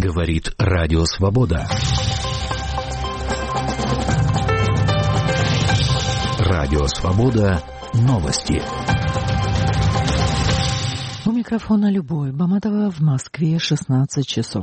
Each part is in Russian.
Говорит Радио Свобода. Радио Свобода. Новости. У микрофона Любовь Баматова, в Москве 16 часов.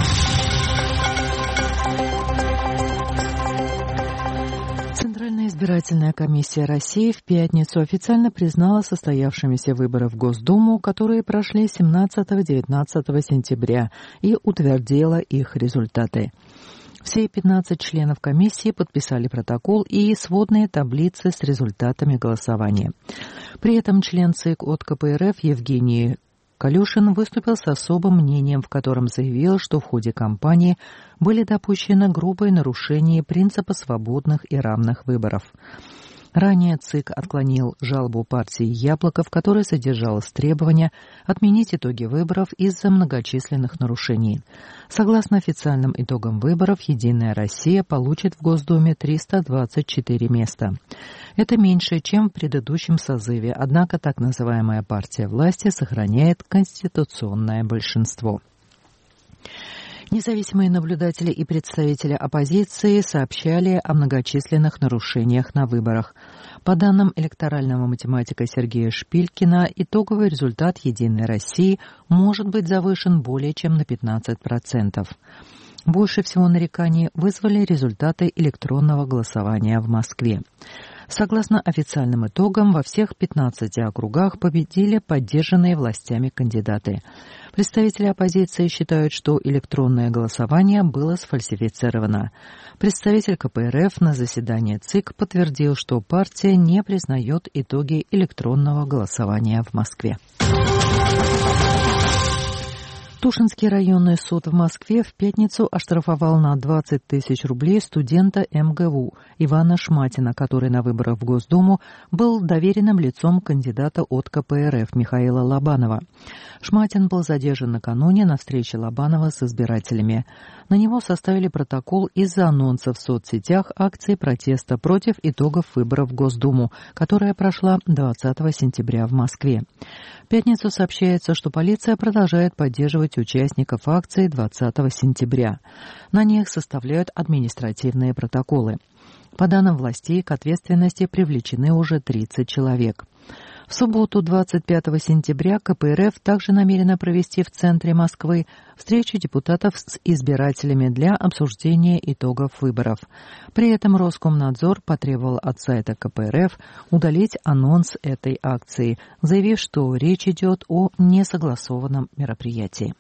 Центральная избирательная комиссия России в пятницу официально признала состоявшимися выборы в Госдуму, которые прошли 17-19 сентября, и утвердила их результаты. Все 15 членов комиссии подписали протокол и сводные таблицы с результатами голосования. При этом член ЦИК от КПРФ Евгений Калюшин выступил с особым мнением, в котором заявил, что в ходе кампании были допущены грубые нарушения принципа свободных и равных выборов. Ранее ЦИК отклонил жалобу партии «Яблоко», в которой содержалось требование отменить итоги выборов из-за многочисленных нарушений. Согласно официальным итогам выборов, «Единая Россия» получит в Госдуме 324 места. Это меньше, чем в предыдущем созыве, однако так называемая партия власти сохраняет конституционное большинство. Независимые наблюдатели и представители оппозиции сообщали о многочисленных нарушениях на выборах. По данным электорального математика Сергея Шпилькина, итоговый результат «Единой России» может быть завышен более чем на 15%. Больше всего нареканий вызвали результаты электронного голосования в Москве. Согласно официальным итогам, во всех 15 округах победили поддержанные властями кандидаты. Представители оппозиции считают, что электронное голосование было сфальсифицировано. Представитель КПРФ на заседании ЦИК подтвердил, что партия не признает итоги электронного голосования в Москве. Тушинский районный суд в Москве в пятницу оштрафовал на 20 тысяч рублей студента МГУ Ивана Шматина, который на выборах в Госдуму был доверенным лицом кандидата от КПРФ Михаила Лобанова. Шматин был задержан накануне на встрече Лобанова с избирателями. На него составили протокол из-за анонсов в соцсетях акции протеста против итогов выборов в Госдуму, которая прошла 20 сентября в Москве. В пятницу сообщается, что полиция продолжает поддерживать участников акции 20 сентября. На них составляют административные протоколы. По данным властей, к ответственности привлечены уже 30 человек. В субботу, 25 сентября, КПРФ также намерена провести в центре Москвы встречу депутатов с избирателями для обсуждения итогов выборов. При этом Роскомнадзор потребовал от сайта КПРФ удалить анонс этой акции, заявив, что речь идет о несогласованном мероприятии.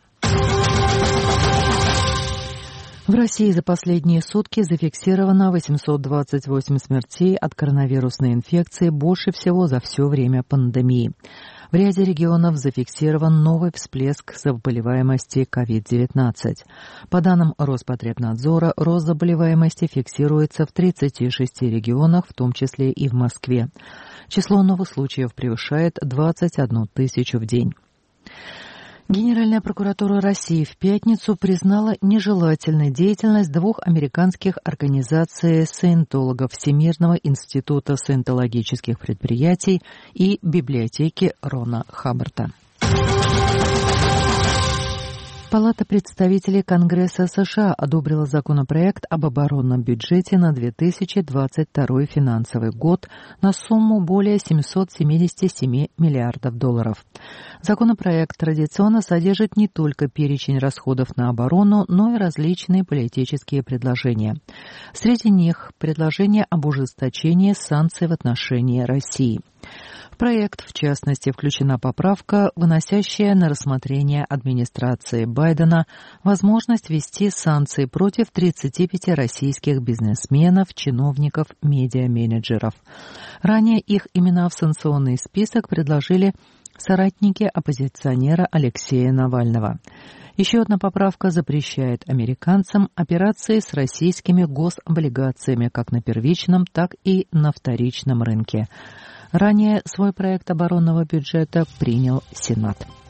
В России за последние сутки зафиксировано 828 смертей от коронавирусной инфекции, больше всего за все время пандемии. В ряде регионов зафиксирован новый всплеск заболеваемости COVID-19. По данным Роспотребнадзора, рост заболеваемости фиксируется в 36 регионах, в том числе и в Москве. Число новых случаев превышает 21 тысячу в день. Генеральная прокуратура России в пятницу признала нежелательной деятельность двух американских организаций саентологов Всемирного института саентологических предприятий и библиотеки Рона Хаббарда. Палата представителей Конгресса США одобрила законопроект об оборонном бюджете на 2022 финансовый год на сумму более 777 миллиардов долларов. Законопроект традиционно содержит не только перечень расходов на оборону, но и различные политические предложения. Среди них предложение об ужесточении санкций в отношении России. В проект, в частности, включена поправка, выносящая на рассмотрение администрации Байдена возможность ввести санкции против 35 российских бизнесменов, чиновников, медиаменеджеров. Ранее их имена в санкционный список предложили соратники оппозиционера Алексея Навального. Еще одна поправка запрещает американцам операции с российскими гособлигациями как на первичном, так и на вторичном рынке. Ранее свой проект оборонного бюджета принял Сенат.